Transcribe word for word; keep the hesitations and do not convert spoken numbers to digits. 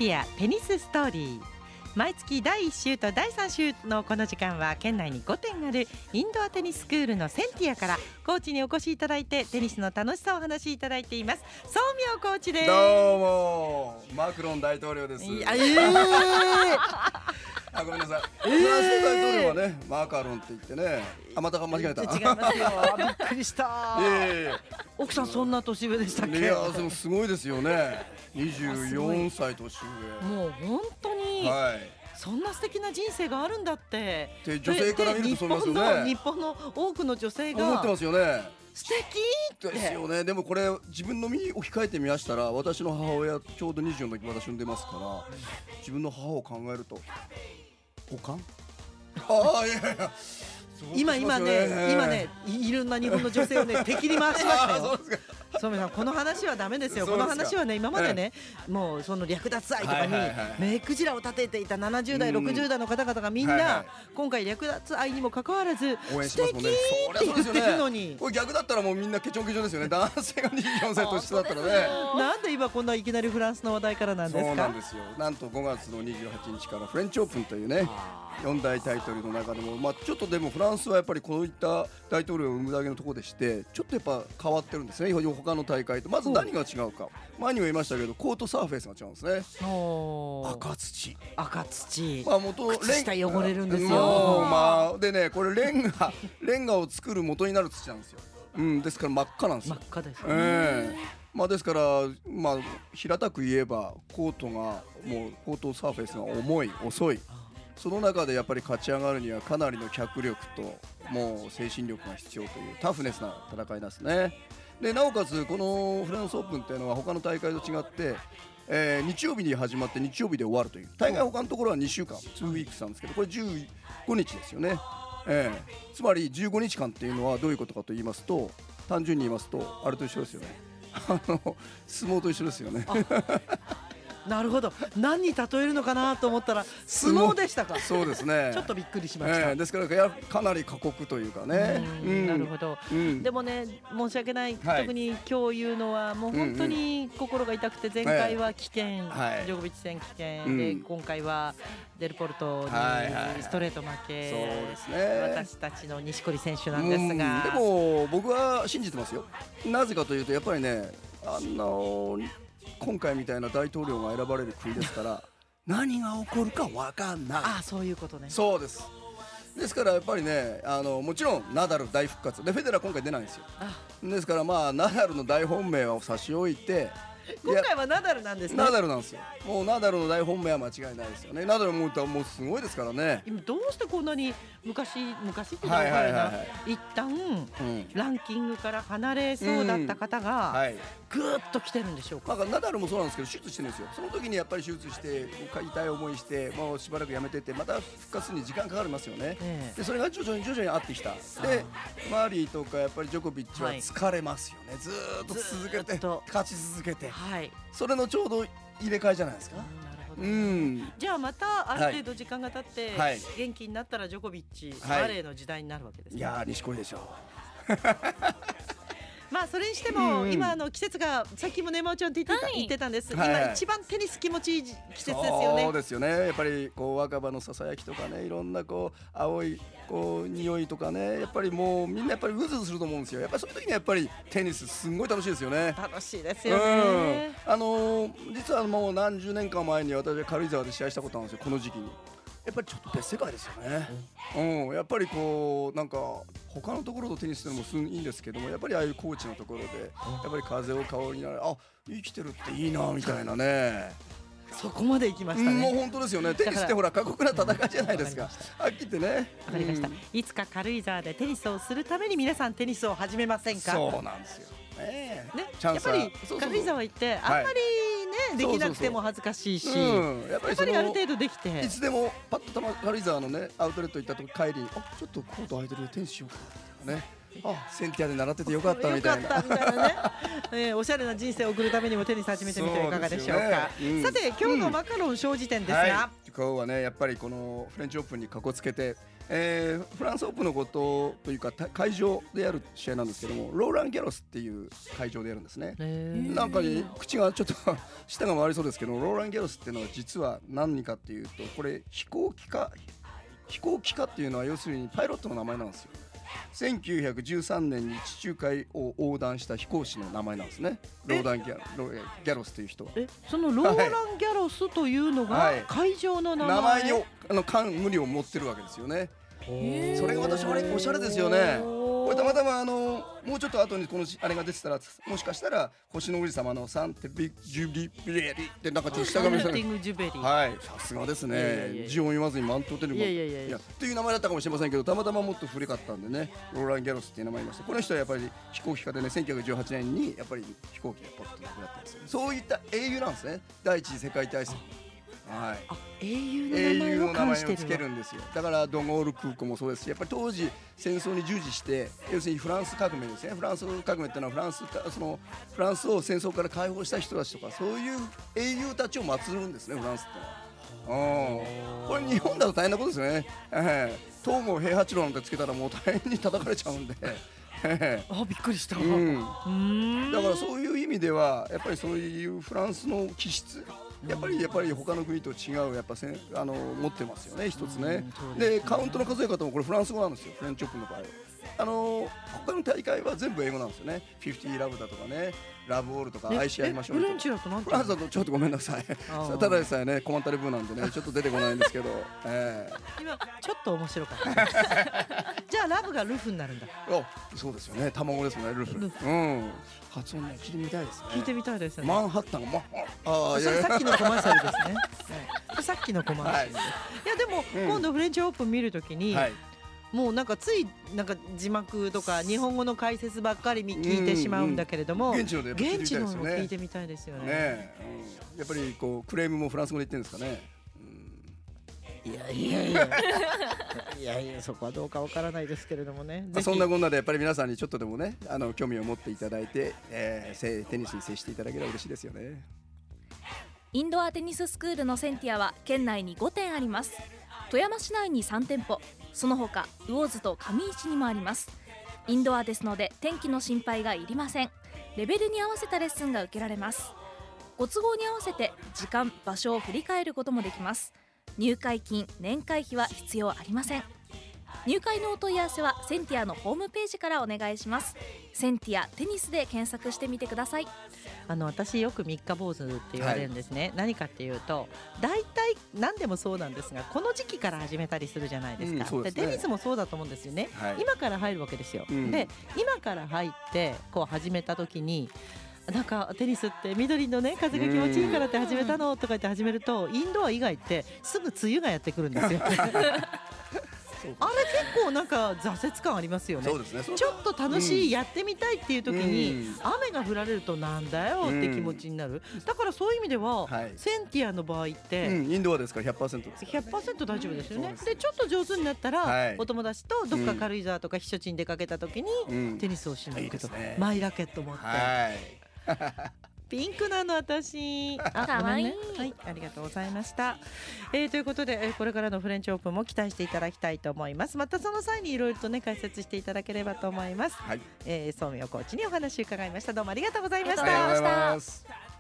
ティアテニスストーリー。毎月だいいち週とだいさん週のこの時間は県内にごてんあるインドアテニススクールのセンティアからコーチにお越しいただいてテニスの楽しさをお話しいただいています。宗明コーチです。 どうもマクロン大統領です。 いや、えーあ、ごめんなさい、えー、フランスの大統領はねマカロンって言ってね、あ、また間違えた。 違いますよびっくりした、 えー、 奥さんそんな年上でしたっけ？ いや、でもすごいですよね。にじゅうよんさい年上。 もう本当に、はい、そんな素敵な人生があるんだってで女性から見るとそうですよね。 日本の多くの女性が思ってますよね。 素敵ってですよね。でもこれ自分の身を控えてみましたら、私の母親ちょうどにじゅうの時私産んでますから、自分の母を考えるとおかんああ、いやいや今今ね今ねいろんな日本の女性をね敵に回しましたよ。宗明さん、この話はダメですよ。この話はね、今までね、もうその略奪愛とかに目くじらを立てていたななじゅう代ろくじゅう代の方々がみんな今回略奪愛にもかかわらず素敵って言ってるのに、 これ逆だったらもうみんなケチョンケチョンですよね。男性がにじゅうよんさい年下だったらね。 なんで今こんないきなりフランスの話題からなんですか？ そうなんですよ。なんとごがつのにじゅうはちにちからフレンチオープンというね、よん大タイトルの中でも、まあ、ちょっとでもフランスはやっぱりこういった大統領を生むだけのところでしてちょっとやっぱ変わってるんですね、他の大会と。まず何が違うか、前にも言いましたけどコートサーフェスが違うんですね。赤土赤土、 まあ、元靴下汚れるんですよ。 まあ、でね、これレンガレンガを作る元になる土なんですよ。うん、ですから真っ赤なんですよ。 真っ赤ですね、 えーまあ、ですから、まあ、平たく言えばコートがもうコートサーフェスが重い遅い、その中でやっぱり勝ち上がるにはかなりの脚力ともう精神力が必要というタフネスな戦いなんですね。でなおかつこのフランスオープンっていうのは他の大会と違って、えー、日曜日に始まって日曜日で終わるという、大概他のところはにしゅうかんにウィークスなんですけど、これじゅうごにちですよね。えー、つまりじゅうごにちかんっていうのはどういうことかと言いますと、単純に言いますとあれと一緒ですよね。あの相撲と一緒ですよね。 なるほど、何に例えるのかなと思ったら相撲でしたか。 そうですね。 ちょっとびっくりしました、 えー、ですからやかなり過酷というかね。 うん、なるほど、うん、でもね申し訳ない、はい、特に今日言うのはもう本当に心が痛くて、前回は棄権、はい、ジョコビッチ戦棄権、うん、で今回はデルポルトにストレート負け、はいはい、そうですね、私たちの錦織選手なんですが、 でも僕は信じてますよ。なぜかというとやっぱりね、あのー今回みたいな大統領が選ばれる国ですから何が起こるか分かんない。 ああ、そういうことね。 そうです。ですからやっぱりね、あのもちろんナダル大復活でフェデラー今回出ないんですよ。ですからまあナダルの大本命を差し置いて、 今回はナダルなんですね。 ナダルなんですよ。もうナダルの大本命は間違いないですよね。ナダルももうすごいですからね。 今どうしてこんなに昔昔っていうのは分かるな、一旦、うん、ランキングから離れそうだった方が、うん、はい、ぐーっと来てるんでしょうか。 なんかナダルもそうなんですけど手術してるんですよ。その時にやっぱり手術して痛い思いしてもうしばらくやめてて、また復活するに時間かかりますよね、えー、でそれが徐々に徐々に合ってきた。でマリーとかやっぱりジョコビッチは疲れますよね、はい、ずーっと続けて勝ち続けて、はい、それのちょうど入れ替えじゃないですか。 うん、じゃあまたある程度時間が経って、はい、元気になったらジョコビッチ、はい、マレーの時代になるわけですね。 いやー錦織でしょう。 まあそれにしても、うん、今あの季節がさっきもねまおちゃんって言ってた、はい、言ってたんです、はい、今一番テニス気持ちいい季節ですよね。 そうですよね。やっぱりこう若葉のささやきとかね、いろんなこう青いこう匂いとかね、やっぱりもうみんなやっぱりうずうずすると思うんですよ。やっぱりそういう時にやっぱりテニスすんごい楽しいですよね。 楽しいですよね、 うん、あのー、実はもう何十年か前に私は軽井沢で試合したことあるんですよ、この時期に。やっぱりちょっと別世界ですよね、うんうん、やっぱりこうなんか他のところとテニスってのもすんいいんですけども、やっぱりああいうコーチのところでやっぱり風を香りながら、あ、生きてるっていいなみたいなね。 そこまで行きましたね。 もう本当ですよね。テニスってほら過酷な戦いじゃないですか。はっきり言ってね。 わかりました、うん、いつか軽井沢でテニスをするために皆さんテニスを始めませんか。 そうなんですよね。 ね、やっぱり軽井沢行ってあんまりね、はい、できなくても恥ずかしいし、うん、やっぱりある程度できていつでもパッと軽井沢のねアウトレット行ったとき帰り、あ、ちょっとコート空いてるテニスしようかなね。 あセンティアで習っててよかったみたいな。 よかったみたいなね、えー、おしゃれな人生を送るためにもテニス始めてみてはいかがでしょうか。 そうですよね。うん、 さて今日のマカロン小辞典ですが、 はい、今日はねやっぱりこのフレンチオープンにかこつけて、えー、フランスオープンのことというか会場でやる試合なんですけども、ローラン・ギャロスっていう会場でやるんですね。なんかね口がちょっと舌が回りそうですけど、ローラン・ギャロスっていうのは実は何かっていうと、これ飛行機か飛行機かっていうのは要するにパイロットの名前なんですよ。せんきゅうひゃくじゅうさんねんに地中海を横断した飛行士の名前なんですね。ローランギャロ、ロギャロスという人は。 えそのローラン・ギャロスというのが会場の名前、 名前にあの冠を持ってるわけですよね。それが私あれおしゃれですよね。これたまたまあのもうちょっと後にこのあれが出てたら、もしかしたら星の王子様のサンテビジュリビエリってなんかちょっと下が見せる。はいさすがですね。字を読まずに満頭テレビいやっていう名前だったかもしれませんけど、たまたまもっと古かったんでね、ローラン・ギャロスっていう名前いました。この人はやっぱり飛行機家でね、せんきゅうひゃくじゅうはちねんにやっぱり飛行機でポッと亡くなったんですよ。そういった英雄なんですね。第一次世界大戦。はい、 あ英雄の名前をつけるんですよ。だからドゴール空港もそうですし、やっぱり当時戦争に従事して、要するにフランス革命ですね。フランス革命っていうのはフランスそのフランスを戦争から解放した人たちとか、そういう英雄たちを祀るんですね、フランスってのは。うん、これ日本だと大変なことですよね。えー、東郷平八郎なんてつけたらもう大変に叩かれちゃうんで。 あびっくりした、 うん、だからそういう意味ではやっぱりそういうフランスの気質やっぱりやっぱり他の国と違うやっぱせあの持ってますよね、一つね。でカウントの数え方もこれフランス語なんですよ、フレンチオープンの場合は。あの他の大会は全部英語なんですよね。フィフティーラブだとかね、ラブオールとか愛し合いましょうとか。 フレンチだとなんてフランスだとちょっとごめんなさい。ただでさえねコマンタレブーなんでねちょっと出てこないんですけど、えー、今ちょっと面白かったじゃあラブがルフになるんだ。 あそうですよね、卵ですもんね、ルフ。うん発音ね聞いてみたいですね。 聞いてみたいですね。 マンハッタンがマンああそれさっきのコマーシャルですね、はい、さっきのコマーシャル、はい、いやでも、うん、今度フレンチオープン見るときに、はい、もうなんかついなんか字幕とか日本語の解説ばっかり聞いてしまうんだけれども、 うんうん、現地ので現地のも聞いてみたいですよね。 ね、うん、やっぱりこうクレームもフランス語で言ってるんですかね。 いやいやいやいやいやそこはどうかわからないですけれどもね。 まあそんなこんなでやっぱり皆さんにちょっとでもねあの興味を持っていただいて、えー、テニスに接していただければ嬉しいですよね。 インドアテニススクールのセンティアは県内にごてんあります。富山市内にさんてんぽ、その他魚津と上市にもあります。インドアですので天気の心配がいりません。レベルに合わせたレッスンが受けられます。ご都合に合わせて時間場所を振り返ることもできます。入会金年会費は必要ありません。入会のお問い合わせはセンティアのホームページからお願いします。センティアテニスで検索してみてください。 あの私よく三日坊主って言われるんですね、はい、何かっていうと大体何でもそうなんですがこの時期から始めたりするじゃないですか、うんですね、でテニスもそうだと思うんですよね、はい、今から入るわけですよ、うん、で今から入ってこう始めた時になんかテニスって緑のね風が気持ちいいからって始めたのとか言って始めるとインドア以外ってすぐ梅雨がやってくるんですよあれ結構なんか挫折感ありますよね。 そうですね。 ちょっと楽しい、うん、やってみたいっていう時に、うん、雨が降られるとなんだよって気持ちになる、うん、だからそういう意味では、はい、センティアの場合って、うん、 インドアですから ひゃくパーセント ですから、ね、 ひゃくパーセント 大丈夫ですよね。でちょっと上手になったら、はい、お友達とどっか軽井沢とか避暑地に出かけた時に、うん、テニスをしに行くと、ね、マイラケット持って、はいピンクなの私。あ、 かわいい、ね。 はい、ありがとうございました。えー、ということで、えー、これからのフレンチオープンも期待していただきたいと思います。またその際にいろいろとね解説していただければと思います。はい、えー、宗明コーチにお話を伺いました。どうもありがとうございました。 ありがとうございます。